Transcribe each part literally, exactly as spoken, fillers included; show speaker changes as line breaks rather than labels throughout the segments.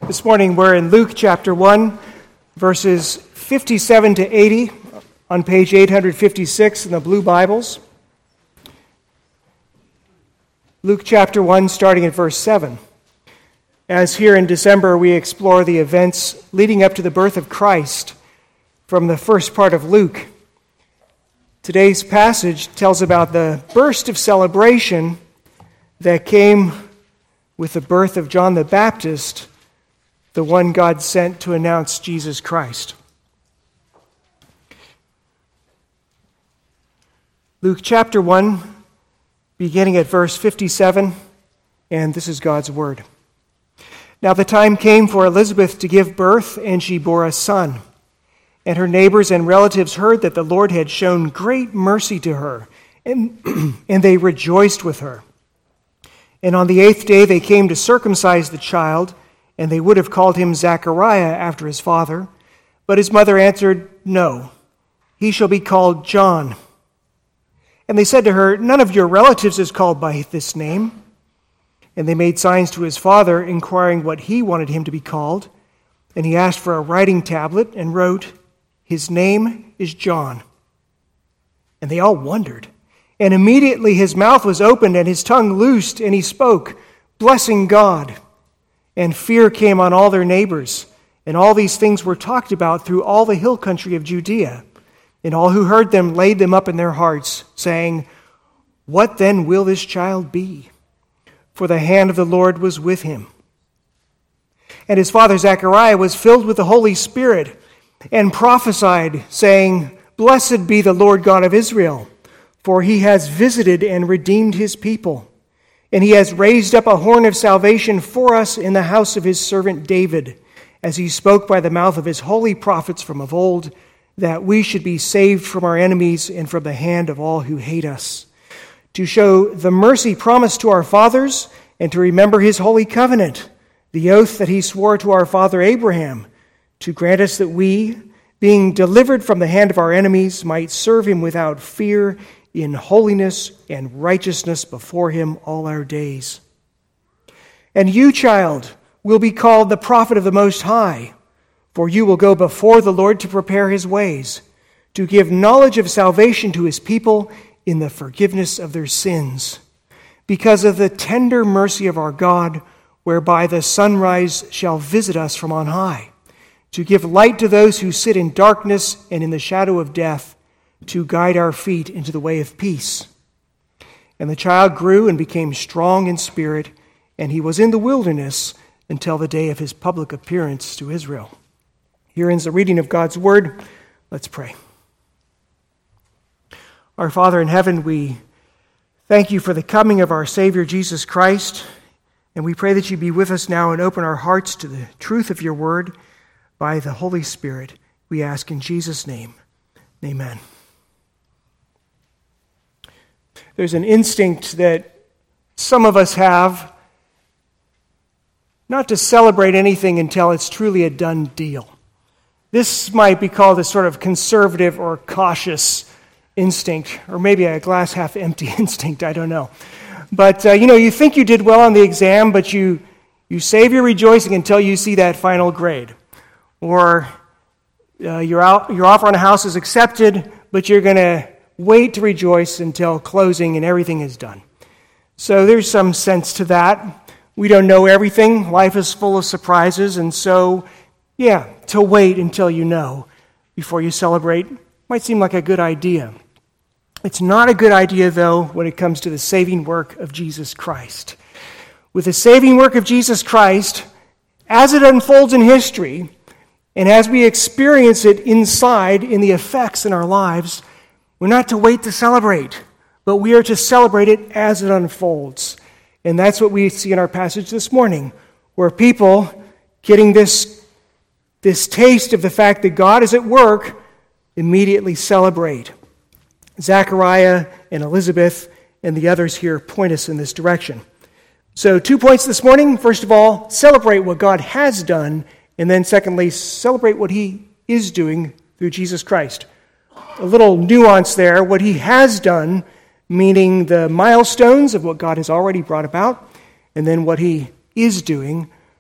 This morning we're in Luke chapter one, verses fifty-seven to eighty on page eight fifty-six in the Blue Bibles. Luke chapter one, starting at verse seven. As here in December we explore the events leading up to the birth of Christ from the first part of Luke. Today's passage tells about the burst of celebration that came with the birth of John the Baptist, the one God sent to announce Jesus Christ. Luke chapter one, beginning at verse fifty-seven, and this is God's word. Now the time came for Elizabeth to give birth, and she bore a son. And her neighbors and relatives heard that the Lord had shown great mercy to her, and, and they rejoiced with her. And on the eighth day they came to circumcise the child, and they would have called him Zechariah after his father. But his mother answered, "No, he shall be called John." And they said to her, "None of your relatives is called by this name." And they made signs to his father, inquiring what he wanted him to be called. And he asked for a writing tablet and wrote, "His name is John." And they all wondered. And immediately his mouth was opened and his tongue loosed, and he spoke, blessing God. And fear came on all their neighbors, and all these things were talked about through all the hill country of Judea. And all who heard them laid them up in their hearts, saying, "What then will this child be?" For the hand of the Lord was with him. And his father Zechariah was filled with the Holy Spirit, and prophesied, saying, "Blessed be the Lord God of Israel, for he has visited and redeemed his people. And he has raised up a horn of salvation for us in the house of his servant David, as he spoke by the mouth of his holy prophets from of old, that we should be saved from our enemies and from the hand of all who hate us, to show the mercy promised to our fathers, and to remember his holy covenant, the oath that he swore to our father Abraham, to grant us that we, being delivered from the hand of our enemies, might serve him without fear in holiness and righteousness before him all our days. And you, child, will be called the prophet of the Most High, for you will go before the Lord to prepare his ways, to give knowledge of salvation to his people in the forgiveness of their sins, because of the tender mercy of our God, whereby the sunrise shall visit us from on high, to give light to those who sit in darkness and in the shadow of death, to guide our feet into the way of peace. And the child grew and became strong in spirit, and he was in the wilderness until the day of his public appearance to Israel. Here ends the reading of God's word. Let's pray. Our Father in heaven, we thank you for the coming of our Savior Jesus Christ, and we pray that you be with us now and open our hearts to the truth of your word by the Holy Spirit. We ask in Jesus' name. Amen. There's an instinct that some of us have not to celebrate anything until it's truly a done deal. This might be called a sort of conservative or cautious instinct, or maybe a glass half empty instinct, I don't know. But, uh, you know, you think you did well on the exam, but you, you save your rejoicing until you see that final grade. Or uh, your, out, your offer on a house is accepted, but you're going to wait to rejoice until closing and everything is done. So there's some sense to that. We don't know everything. Life is full of surprises, and so, yeah, to wait until you know before you celebrate might seem like a good idea. It's not a good idea, though, when it comes to the saving work of Jesus Christ. With the saving work of Jesus Christ, as it unfolds in history, and as we experience it inside in the effects in our lives, we're not to wait to celebrate, but we are to celebrate it as it unfolds. And that's what we see in our passage this morning, where people getting this, this taste of the fact that God is at work immediately celebrate. Zechariah and Elizabeth and the others here point us in this direction. So two points this morning. First of all, celebrate what God has done, and then secondly, celebrate what he is doing through Jesus Christ. A little nuance there. What he has done, meaning the milestones of what God has already brought about, and then what he is doing,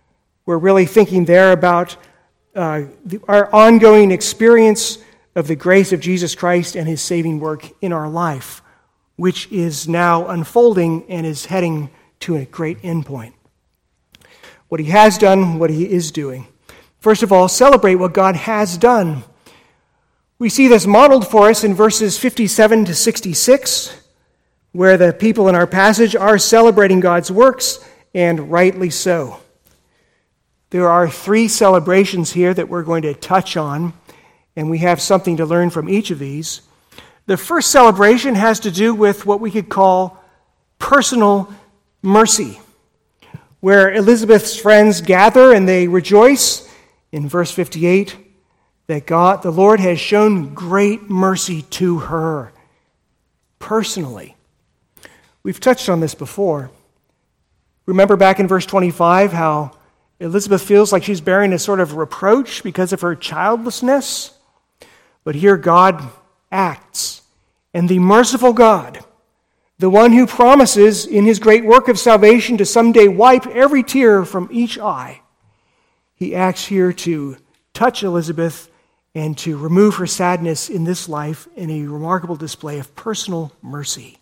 we're really thinking there about uh, the, our ongoing experience of the grace of Jesus Christ and his saving work in our life, which is now unfolding and is heading to a great endpoint. What he has done, what he is doing. First of all, celebrate what God has done. We see this modeled for us in verses fifty-seven to sixty-six, where the people in our passage are celebrating God's works, and rightly so. There are three celebrations here that we're going to touch on, and we have something to learn from each of these. The first celebration has to do with what we could call personal mercy, where Elizabeth's friends gather and they rejoice in verse fifty-eight that God, the Lord, has shown great mercy to her personally. We've touched on this before. Remember back in verse twenty-five how Elizabeth feels like she's bearing a sort of reproach because of her childlessness? But here God acts, and the merciful God, the one who promises in his great work of salvation to someday wipe every tear from each eye, he acts here to touch Elizabeth and to remove her sadness in this life in a remarkable display of personal mercy.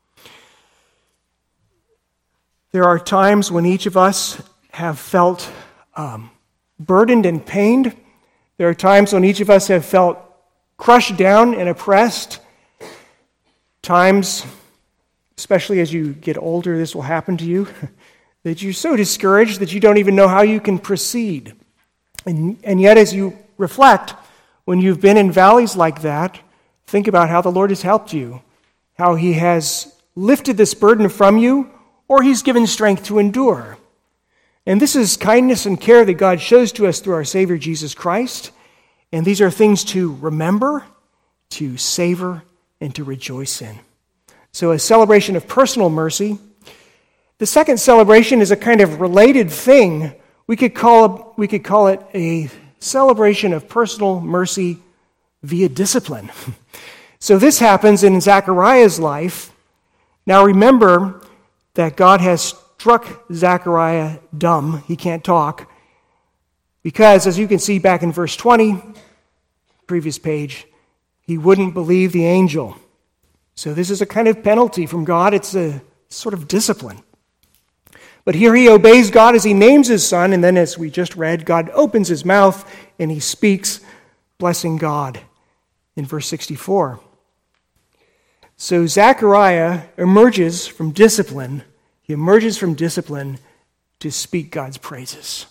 There are times when each of us have felt um, burdened and pained. There are times when each of us have felt crushed down and oppressed. Times, especially as you get older, this will happen to you, that you're so discouraged that you don't even know how you can proceed. And, and yet as you reflect, when you've been in valleys like that, think about how the Lord has helped you, how he has lifted this burden from you, or he's given strength to endure. And this is kindness and care that God shows to us through our Savior Jesus Christ. And these are things to remember, to savor, and to rejoice in. So a celebration of personal mercy. The second celebration is a kind of related thing. We could call, we could call it a celebration of personal mercy via discipline. So this happens in Zechariah's life. Now remember that God has struck Zechariah dumb. He can't talk. Because, as you can see back in verse twenty, previous page, he wouldn't believe the angel. So this is a kind of penalty from God. It's a sort of discipline. But here he obeys God as he names his son, and then as we just read, God opens his mouth and he speaks, blessing God in verse sixty-four. So Zechariah emerges from discipline. He emerges from discipline to speak God's praises.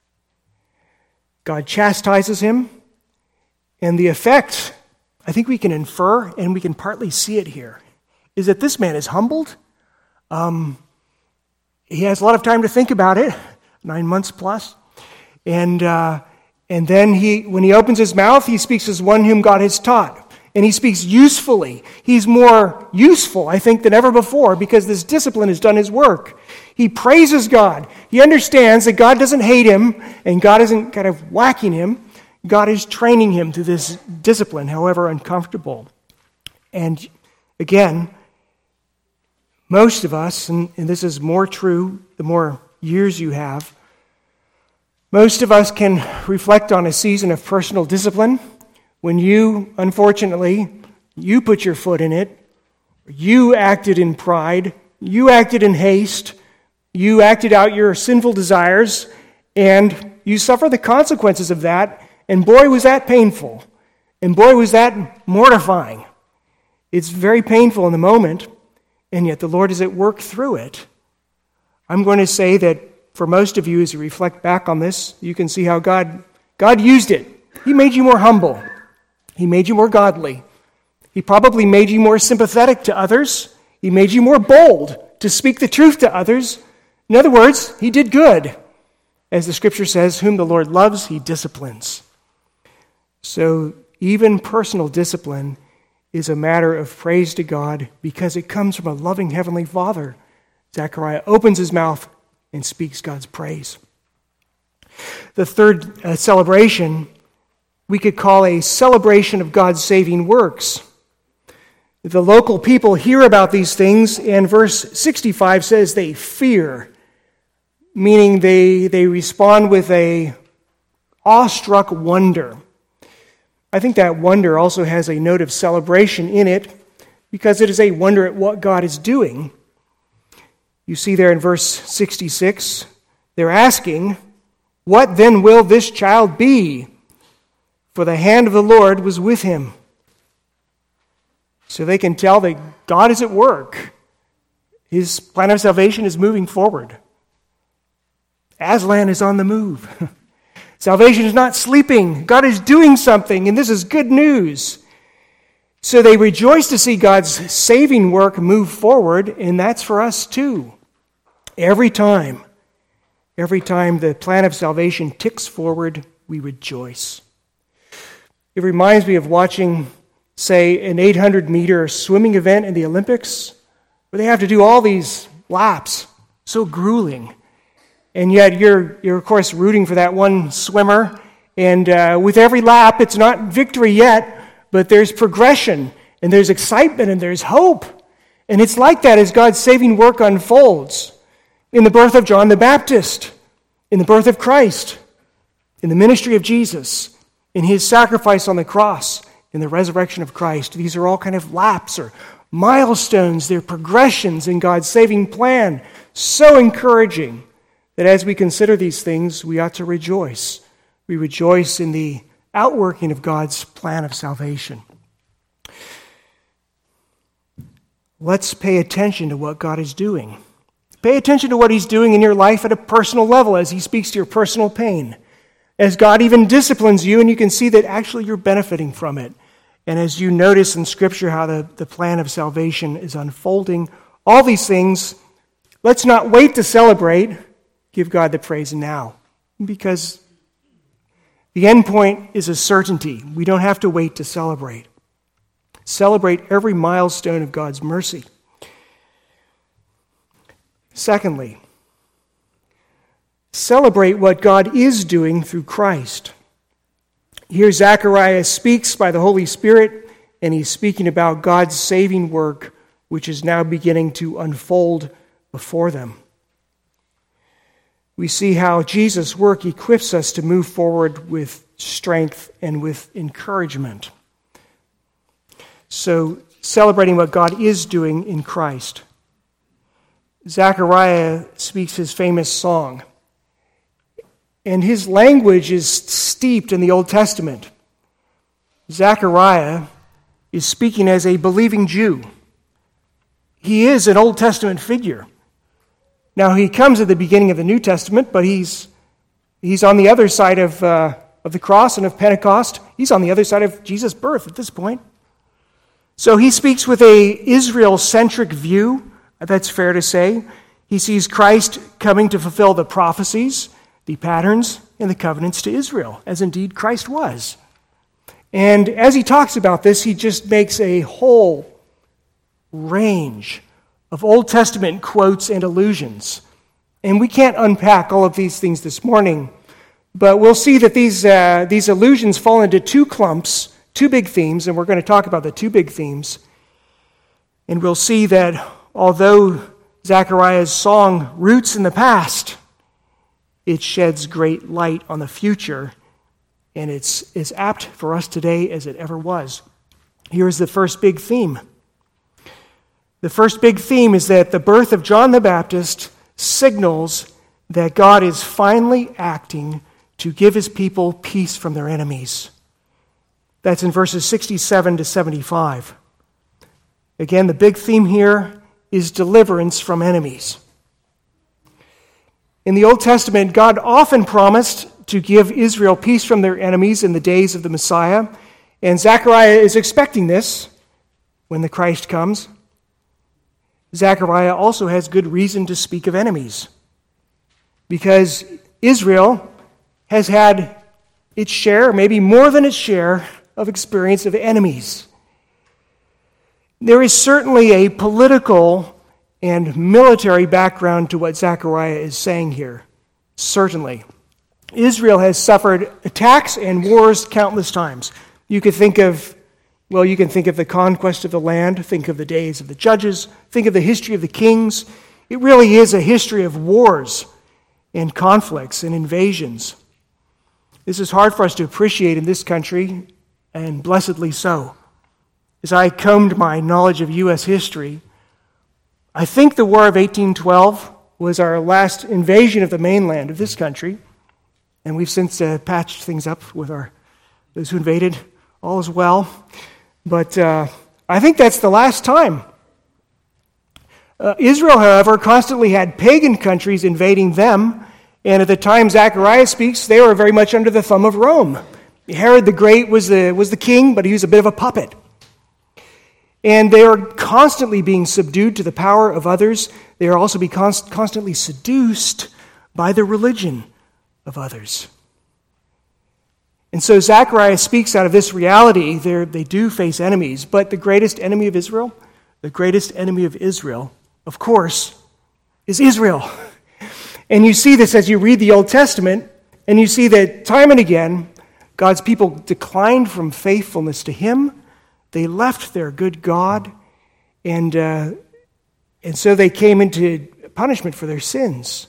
God chastises him, and the effect, I think we can infer, and we can partly see it here, is that this man is humbled. Um, he has a lot of time to think about it, nine months plus. And uh, and then he, when he opens his mouth, he speaks as one whom God has taught. And he speaks usefully. He's more useful, I think, than ever before because this discipline has done his work. He praises God. He understands that God doesn't hate him and God isn't kind of whacking him. God is training him through this discipline, however uncomfortable. And again, most of us, and, and this is more true the more years you have, most of us can reflect on a season of personal discipline when you, unfortunately, you put your foot in it, you acted in pride, you acted in haste, you acted out your sinful desires, and you suffer the consequences of that, and boy, was that painful, and boy, was that mortifying. It's very painful in the moment, and yet the Lord is at work through it. I'm going to say that for most of you, as you reflect back on this, you can see how God, God used it. He made you more humble. He made you more godly. He probably made you more sympathetic to others. He made you more bold to speak the truth to others. In other words, he did good. As the scripture says, whom the Lord loves, he disciplines. So even personal discipline is a matter of praise to God because it comes from a loving heavenly Father. Zechariah opens his mouth and speaks God's praise. The third uh, celebration we could call a celebration of God's saving works. The local people hear about these things, and verse sixty-five says they fear. meaning they, they respond with a awestruck wonder. I think that wonder also has a note of celebration in it because it is a wonder at what God is doing. You see there in verse sixty-six, they're asking, "What then will this child be? For the hand of the Lord was with him." So they can tell that God is at work. His plan of salvation is moving forward. Aslan is on the move. Salvation is not sleeping. God is doing something, and this is good news. So they rejoice to see God's saving work move forward, and that's for us too. Every time, every time the plan of salvation ticks forward, we rejoice. It reminds me of watching, say, an eight hundred meter swimming event in the Olympics, where they have to do all these laps, so grueling. And yet you're, you're of course, rooting for that one swimmer. And uh, with every lap, it's not victory yet, but there's progression, and there's excitement, and there's hope. And it's like that as God's saving work unfolds. In the birth of John the Baptist, in the birth of Christ, in the ministry of Jesus, in his sacrifice on the cross, in the resurrection of Christ. These are all kind of laps or milestones. They're progressions in God's saving plan. So encouraging that as we consider these things, we ought to rejoice. We rejoice in the outworking of God's plan of salvation. Let's pay attention to what God is doing. Pay attention to what he's doing in your life at a personal level as he speaks to your personal pain. As God even disciplines you, and you can see that actually you're benefiting from it. And as you notice in Scripture how the, the plan of salvation is unfolding, all these things, let's not wait to celebrate. Give God the praise now. Because the end point is a certainty. We don't have to wait to celebrate. Celebrate every milestone of God's mercy. Secondly, celebrate what God is doing through Christ. Here Zechariah speaks by the Holy Spirit, and he's speaking about God's saving work, which is now beginning to unfold before them. We see how Jesus' work equips us to move forward with strength and with encouragement. So, celebrating what God is doing in Christ. Zechariah speaks his famous song. And his language is steeped in the Old Testament. Zechariah is speaking as a believing Jew. He is an Old Testament figure. Now, he comes at the beginning of the New Testament, but he's he's on the other side of, uh, of the cross and of Pentecost. He's on the other side of Jesus' birth at this point. So he speaks with a Israel-centric view, that's fair to say. He sees Christ coming to fulfill the prophecies, the patterns, and the covenants to Israel, as indeed Christ was. And as he talks about this, he just makes a whole range of Old Testament quotes and allusions. And we can't unpack all of these things this morning, but we'll see that these, uh, these allusions fall into two clumps, two big themes, and we're going to talk about the two big themes. And we'll see that although Zechariah's song roots in the past, it sheds great light on the future, and it's as apt for us today as it ever was. Here's the first big theme. The first big theme is that the birth of John the Baptist signals that God is finally acting to give his people peace from their enemies. That's in verses sixty-seven to seventy-five. Again, the big theme here is deliverance from enemies. In the Old Testament, God often promised to give Israel peace from their enemies in the days of the Messiah, and Zechariah is expecting this when the Christ comes. Zechariah also has good reason to speak of enemies, because Israel has had its share, maybe more than its share, of experience of enemies. There is certainly a political and military background to what Zechariah is saying here. Certainly. Israel has suffered attacks and wars countless times. You could think of, well, you can think of the conquest of the land, think of the days of the judges, think of the history of the kings. It really is a history of wars. and conflicts and invasions. This is hard for us to appreciate in this country, and blessedly so. As I combed my knowledge of U S history, I think the War of eighteen twelve was our last invasion of the mainland of this country, and we've since uh, patched things up with our those who invaded. All is well. But uh, I think that's the last time. Uh, Israel, however, constantly had pagan countries invading them, and at the time Zechariah speaks, they were very much under the thumb of Rome. Herod the Great was the, was the king, but he was a bit of a puppet. And they are constantly being subdued to the power of others. They are also being const- constantly seduced by the religion of others. And so Zechariah speaks out of this reality. They're, they do face enemies, but the greatest enemy of Israel, the greatest enemy of Israel, of course, is Israel. And you see this as you read the Old Testament, and you see that time and again, God's people declined from faithfulness to Him. They left their good God, and uh, and so they came into punishment for their sins.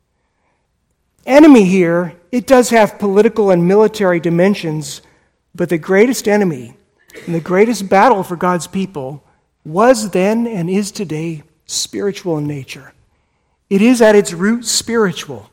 Enemy here, it does have political and military dimensions, but the greatest enemy and the greatest battle for God's people was then and is today spiritual in nature. It is at its root spiritual.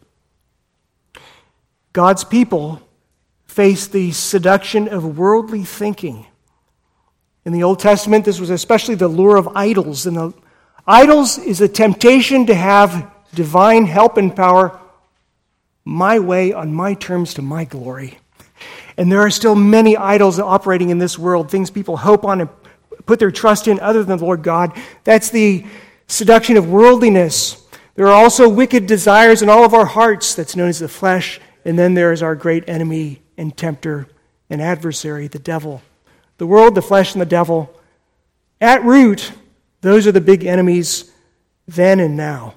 God's people face the seduction of worldly thinking. In the Old Testament, this was especially the lure of idols. And the idols is a temptation to have divine help and power my way, on my terms, to my glory. And there are still many idols operating in this world, things people hope on and put their trust in other than the Lord God. That's the seduction of worldliness. There are also wicked desires in all of our hearts, that's known as the flesh. And then there is our great enemy and tempter and adversary, the devil. The world, the flesh, and the devil. At root, those are the big enemies then and now.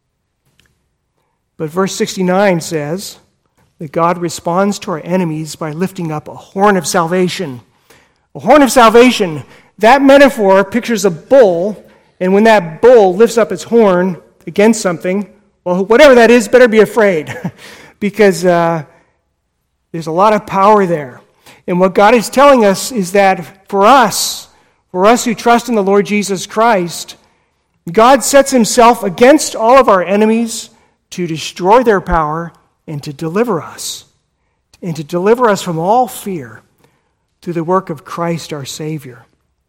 But verse sixty-nine says that God responds to our enemies by lifting up a horn of salvation. A horn of salvation, that metaphor pictures a bull, and when that bull lifts up its horn against something, well, whatever that is, better be afraid, because uh, there's a lot of power there. And what God is telling us is that for us, for us who trust in the Lord Jesus Christ, God sets Himself against all of our enemies to destroy their power and to deliver us, and to deliver us from all fear through the work of Christ our Savior.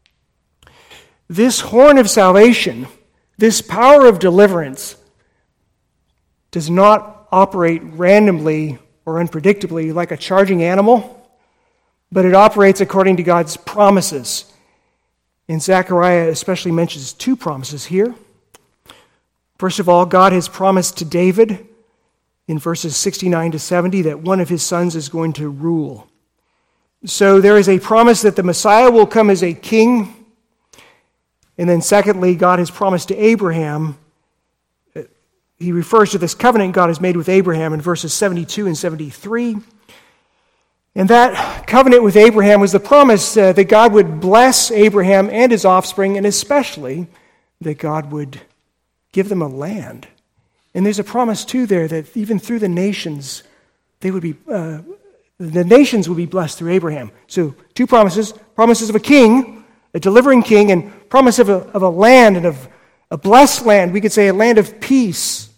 This horn of salvation, this power of deliverance, does not operate randomly or unpredictably like a charging animal, but it operates according to God's promises. And Zechariah especially mentions two promises here. First of all, God has promised to David in verses sixty-nine to seventy that one of his sons is going to rule. So there is a promise that the Messiah will come as a king. And then secondly, God has promised to Abraham. He refers to this covenant God has made with Abraham in verses seventy-two and seventy-three. And that covenant with Abraham was the promise uh, that God would bless Abraham and his offspring, and especially that God would give them a land. And there's a promise too there that even through the nations, they would be uh, the nations would be blessed through Abraham. So two promises: promises of a king, a delivering king, and promise of a, of a land, and of a blessed land. We could say a land of peace.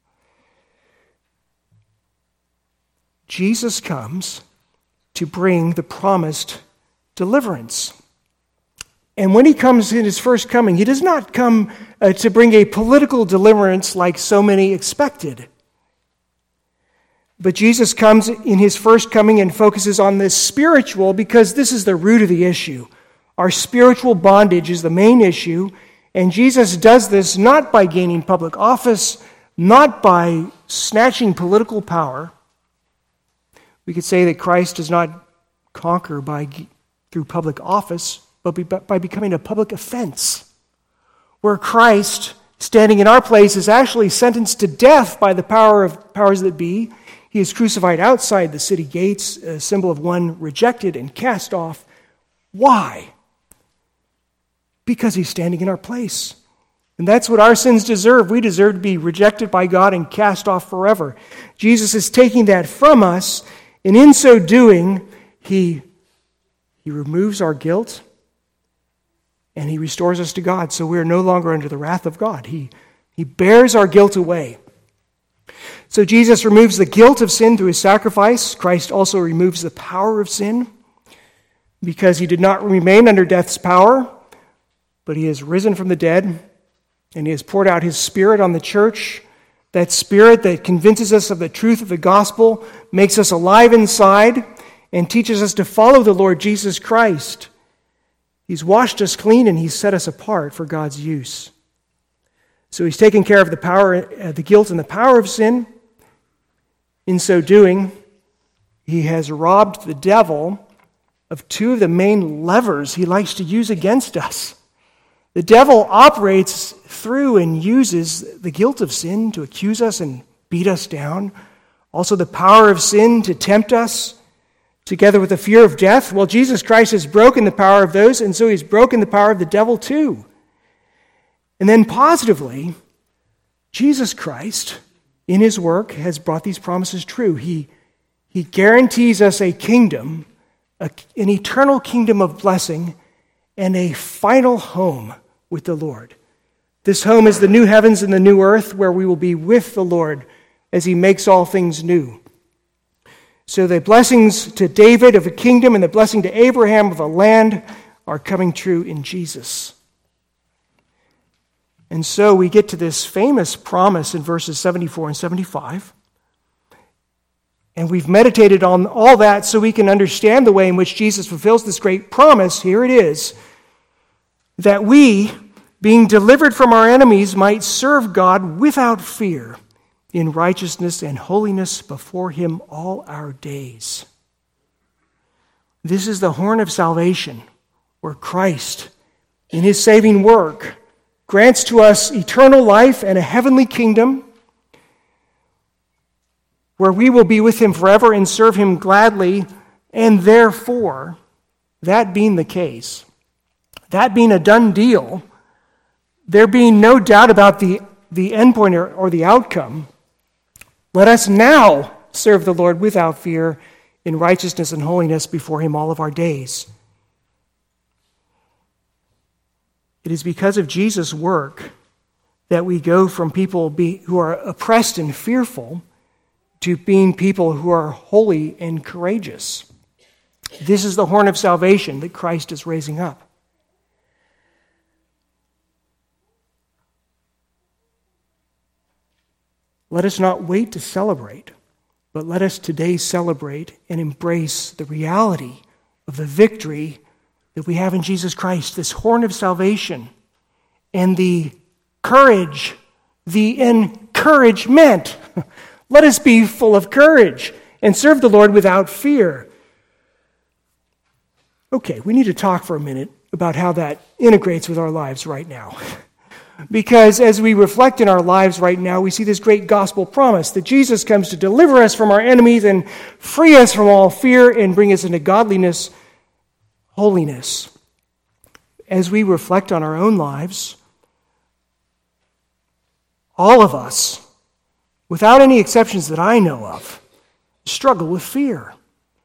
Jesus comes to bring the promised deliverance. And when He comes in His first coming, He does not come uh, to bring a political deliverance like so many expected. But Jesus comes in His first coming and focuses on this spiritual, because this is the root of the issue. Our spiritual bondage is the main issue, and Jesus does this not by gaining public office, not by snatching political power. We could say that Christ does not conquer by through public office, but by becoming a public offense, where Christ, standing in our place, is actually sentenced to death by the power of powers that be. He is crucified outside the city gates, a symbol of one rejected and cast off. Why? Because He's standing in our place. And that's what our sins deserve. We deserve to be rejected by God and cast off forever. Jesus is taking that from us, and in so doing, he, he removes our guilt and he restores us to God, so we are no longer under the wrath of God. He, he bears our guilt away. So Jesus removes the guilt of sin through his sacrifice. Christ also removes the power of sin because he did not remain under death's power, but he has risen from the dead, and he has poured out his Spirit on the church. That Spirit that convinces us of the truth of the gospel, makes us alive inside, and teaches us to follow the Lord Jesus Christ. He's washed us clean, and he's set us apart for God's use. So he's taken care of the power, uh, the guilt and the power of sin. In so doing, he has robbed the devil of two of the main levers he likes to use against us. The devil operates through and uses the guilt of sin to accuse us and beat us down. Also the power of sin to tempt us, together with the fear of death. Well, Jesus Christ has broken the power of those, and so he's broken the power of the devil too. And then positively, Jesus Christ, in his work, has brought these promises true. He, he guarantees us a kingdom, a, an eternal kingdom of blessing, and a final home with the Lord. This home is the new heavens and the new earth, where we will be with the Lord as he makes all things new. So the blessings to David of a kingdom and the blessing to Abraham of a land are coming true in Jesus. And so we get to this famous promise in verses seventy-four and seventy-five. And we've meditated on all that so we can understand the way in which Jesus fulfills this great promise. Here it is, that we, being delivered from our enemies, might serve God without fear, in righteousness and holiness before him all our days. This is the horn of salvation, where Christ, in his saving work, grants to us eternal life and a heavenly kingdom, where we will be with him forever and serve him gladly. And therefore, that being the case, that being a done deal, there being no doubt about the, the endpoint or, or the outcome, let us now serve the Lord without fear, in righteousness and holiness before him all of our days. It is because of Jesus' work that we go from people be, who are oppressed and fearful to being people who are holy and courageous. This is the horn of salvation that Christ is raising up. Let us not wait to celebrate, but let us today celebrate and embrace the reality of the victory that we have in Jesus Christ, this horn of salvation, and the courage, the encouragement. Let us be full of courage and serve the Lord without fear. Okay, we need to talk for a minute about how that integrates with our lives right now. Because as we reflect in our lives right now, we see this great gospel promise that Jesus comes to deliver us from our enemies and free us from all fear and bring us into godliness, holiness. As we reflect on our own lives, all of us, without any exceptions that I know of, struggle with fear.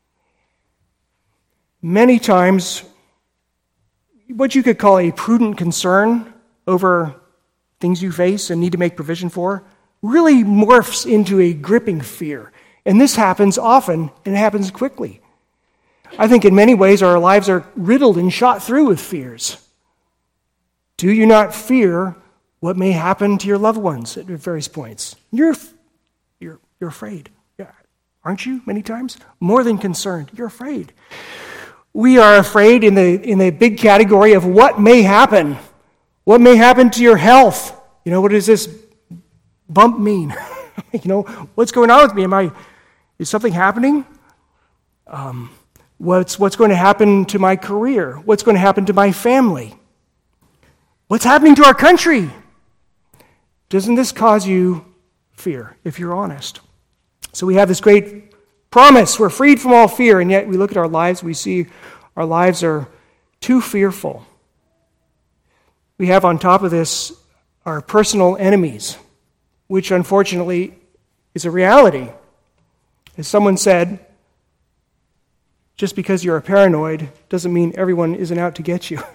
Many times, what you could call a prudent concern over things you face and need to make provision for really morphs into a gripping fear. And this happens often, and it happens quickly. I think in many ways our lives are riddled and shot through with fears. Do you not fear what may happen to your loved ones at various points? You're, you're, you're afraid. Yeah. Aren't you many times? More than concerned. You're afraid. We are afraid in the, in the big category of what may happen. What may happen to your health? You know, what does this bump mean? You know, what's going on with me? Am I, is something happening? Um, what's, what's going to happen to my career? What's going to happen to my family? What's happening to our country? Doesn't this cause you fear, if you're honest? So we have this great promise. We're freed from all fear, and yet we look at our lives, we see our lives are too fearful. We have on top of this our personal enemies, which unfortunately is a reality. As someone said, just because you're a paranoid doesn't mean everyone isn't out to get you.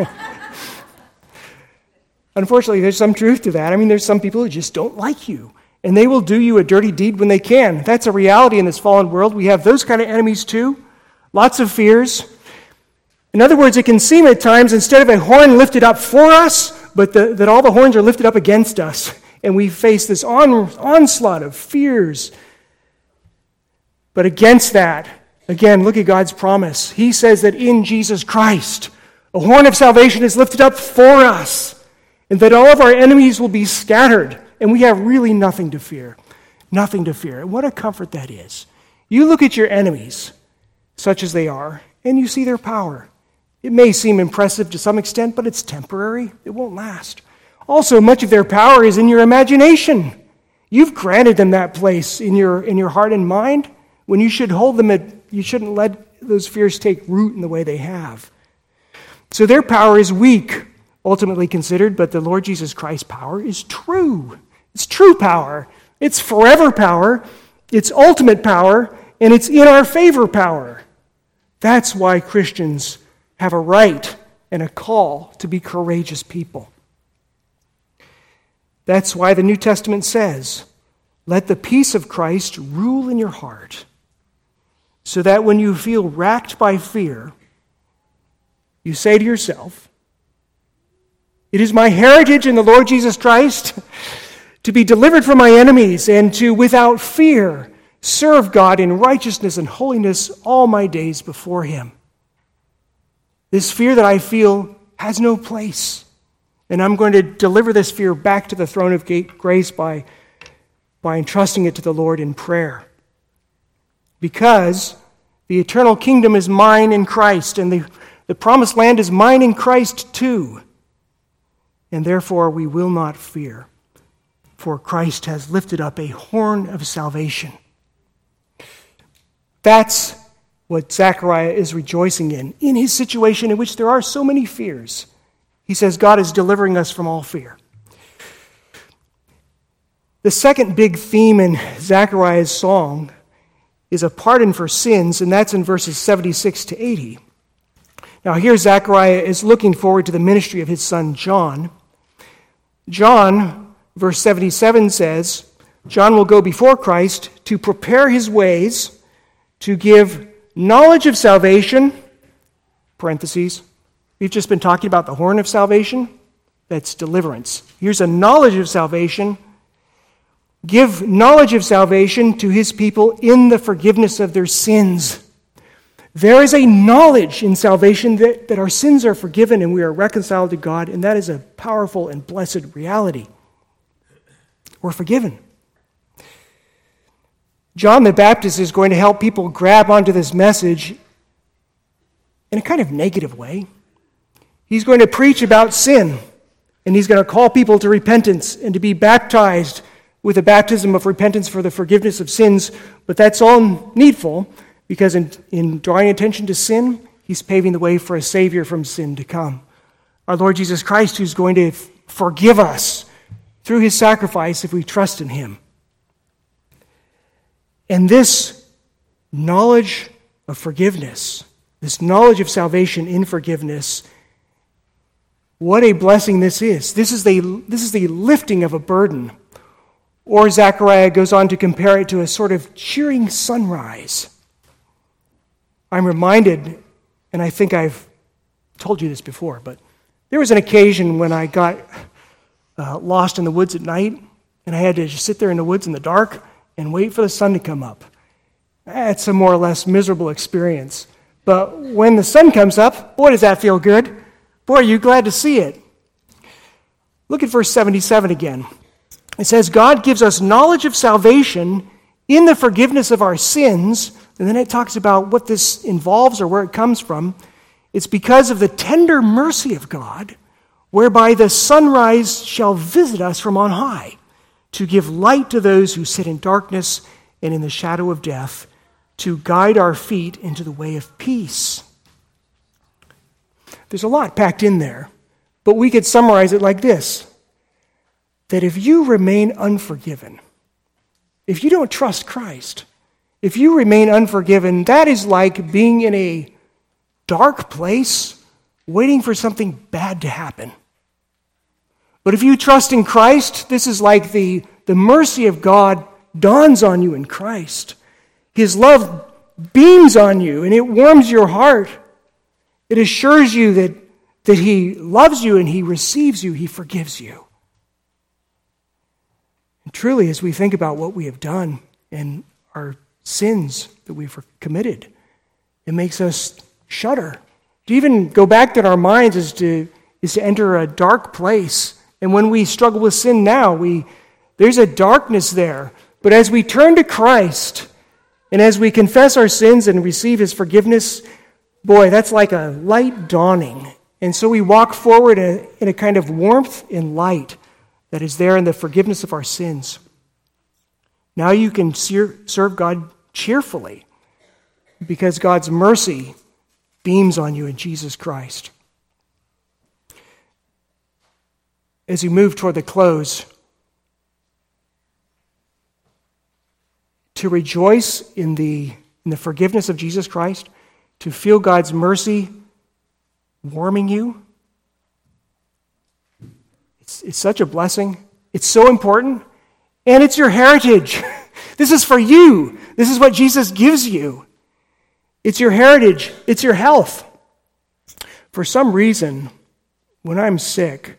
Unfortunately, there's some truth to that. I mean, there's some people who just don't like you, and they will do you a dirty deed when they can. That's a reality in this fallen world. We have those kind of enemies too. Lots of fears. In other words, it can seem at times, instead of a horn lifted up for us, but the, that all the horns are lifted up against us, and we face this on, onslaught of fears. But against that, again, look at God's promise. He says that in Jesus Christ, a horn of salvation is lifted up for us, and that all of our enemies will be scattered, and we have really nothing to fear. Nothing to fear. And what a comfort that is. You look at your enemies, such as they are, and you see their power. It may seem impressive to some extent, but it's temporary. It won't last. Also, much of their power is in your imagination. You've granted them that place in your in your heart and mind when you should hold them at, you shouldn't let those fears take root in the way they have. So their power is weak, ultimately considered, but the Lord Jesus Christ's power is true. It's true power. It's forever power. It's ultimate power, and it's in our favor power. That's why Christians have a right and a call to be courageous people. That's why the New Testament says, let the peace of Christ rule in your heart, so that when you feel racked by fear, you say to yourself, it is my heritage in the Lord Jesus Christ to be delivered from my enemies and to, without fear, serve God in righteousness and holiness all my days before Him. This fear that I feel has no place. And I'm going to deliver this fear back to the throne of grace by, by entrusting it to the Lord in prayer. Because the eternal kingdom is mine in Christ, and the, the promised land is mine in Christ too. And therefore we will not fear, for Christ has lifted up a horn of salvation. That's what Zechariah is rejoicing in, in his situation in which there are so many fears. He says God is delivering us from all fear. The second big theme in Zechariah's song is a pardon for sins, and that's in verses seventy-six to eighty. Now here Zechariah is looking forward to the ministry of his son John. John, verse seventy-seven says, John will go before Christ to prepare his ways, to give knowledge of salvation, parentheses. We've just been talking about the horn of salvation. That's deliverance. Here's a knowledge of salvation. Give knowledge of salvation to his people in the forgiveness of their sins. There is a knowledge in salvation that, that our sins are forgiven and we are reconciled to God, and that is a powerful and blessed reality. We're forgiven. John the Baptist is going to help people grab onto this message in a kind of negative way. He's going to preach about sin, and he's going to call people to repentance and to be baptized with a baptism of repentance for the forgiveness of sins. But that's all needful, because in, in drawing attention to sin, he's paving the way for a Savior from sin to come. Our Lord Jesus Christ, who's going to forgive us through his sacrifice if we trust in him. And this knowledge of forgiveness, this knowledge of salvation in forgiveness, what a blessing this is. This is the, this is the lifting of a burden. Or Zechariah goes on to compare it to a sort of cheering sunrise. I'm reminded, and I think I've told you this before, but there was an occasion when I got uh, lost in the woods at night, and I had to just sit there in the woods in the dark and wait for the sun to come up. That's a more or less miserable experience. But when the sun comes up, boy, does that feel good. Boy, are you glad to see it. Look at verse seventy-seven again. It says, God gives us knowledge of salvation in the forgiveness of our sins. And then it talks about what this involves or where it comes from. It's because of the tender mercy of God, whereby the sunrise shall visit us from on high, to give light to those who sit in darkness and in the shadow of death, to guide our feet into the way of peace. There's a lot packed in there, but we could summarize it like this. that if you remain unforgiven, if you don't trust Christ, if you remain unforgiven, that is like being in a dark place waiting for something bad to happen. But if you trust in Christ, this is like the, the mercy of God dawns on you in Christ. His love beams on you and it warms your heart. It assures you that, that He loves you and He receives you, He forgives you. And truly, as we think about what we have done and our sins that we've committed, it makes us shudder. To even go back in our minds is to, is to enter a dark place. And when we struggle with sin now, we there's a darkness there. But as we turn to Christ, and as we confess our sins and receive His forgiveness, boy, that's like a light dawning. And so we walk forward in a, in a kind of warmth and light that is there in the forgiveness of our sins. Now you can serve God cheerfully because God's mercy beams on you in Jesus Christ. As we move toward the close, to rejoice in the, in the forgiveness of Jesus Christ, to feel God's mercy warming you, it's, it's such a blessing. It's so important, and it's your heritage. This is for you. This is what Jesus gives you. It's your heritage. It's your health. For some reason, when I'm sick,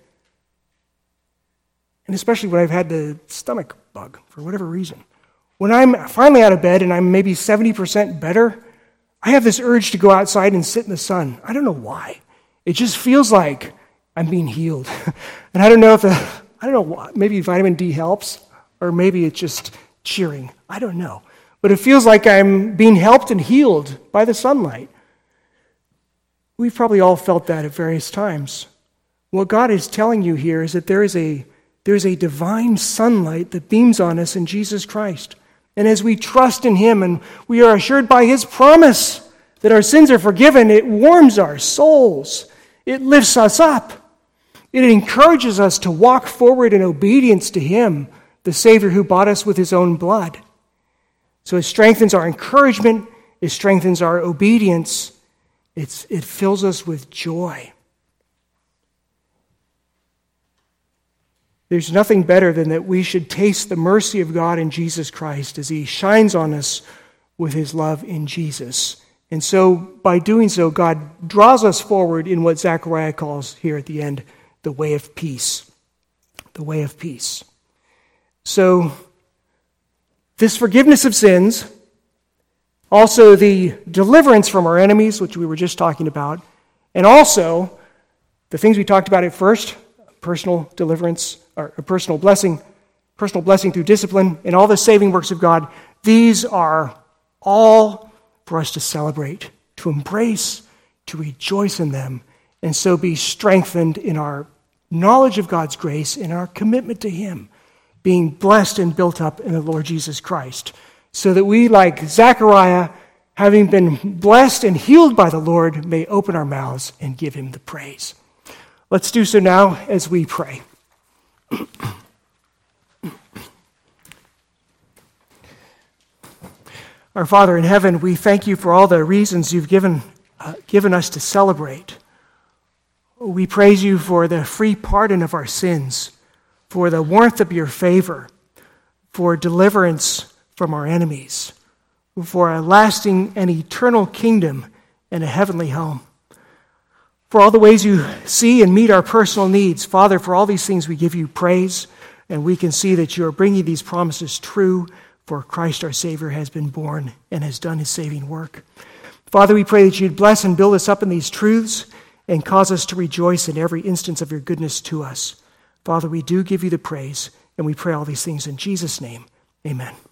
and especially when I've had the stomach bug, for whatever reason, when I'm finally out of bed and I'm maybe seventy percent better, I have this urge to go outside and sit in the sun. I don't know why. It just feels like I'm being healed. And I don't know if, the, I don't know why, maybe vitamin D helps, or maybe it's just cheering. I don't know. But it feels like I'm being helped and healed by the sunlight. We've probably all felt that at various times. What God is telling you here is that there is a there is a divine sunlight that beams on us in Jesus Christ. And as we trust in Him and we are assured by His promise that our sins are forgiven, it warms our souls. It lifts us up. It encourages us to walk forward in obedience to Him, the Savior who bought us with His own blood. So it strengthens our encouragement, it strengthens our obedience, it's, it fills us with joy. There's nothing better than that we should taste the mercy of God in Jesus Christ as He shines on us with His love in Jesus. And so by doing so, God draws us forward in what Zechariah calls here at the end, the way of peace. The way of peace. So this forgiveness of sins, also the deliverance from our enemies, which we were just talking about, and also the things we talked about at first, personal deliverance, or a personal blessing, personal blessing through discipline, and all the saving works of God, these are all for us to celebrate, to embrace, to rejoice in them, and so be strengthened in our knowledge of God's grace and our commitment to Him, being blessed and built up in the Lord Jesus Christ, so that we, like Zechariah, having been blessed and healed by the Lord, may open our mouths and give Him the praise. Let's do so now as we pray. Our Father in heaven, we thank You for all the reasons You've given, uh, given us to celebrate. We praise You for the free pardon of our sins, for the warmth of Your favor, for deliverance from our enemies, for a lasting and eternal kingdom and a heavenly home. For all the ways You see and meet our personal needs, Father, for all these things we give You praise, and we can see that You are bringing these promises true, for Christ our Savior has been born and has done His saving work. Father, we pray that You'd bless and build us up in these truths and cause us to rejoice in every instance of Your goodness to us. Father, we do give You the praise, and we pray all these things in Jesus' name. Amen.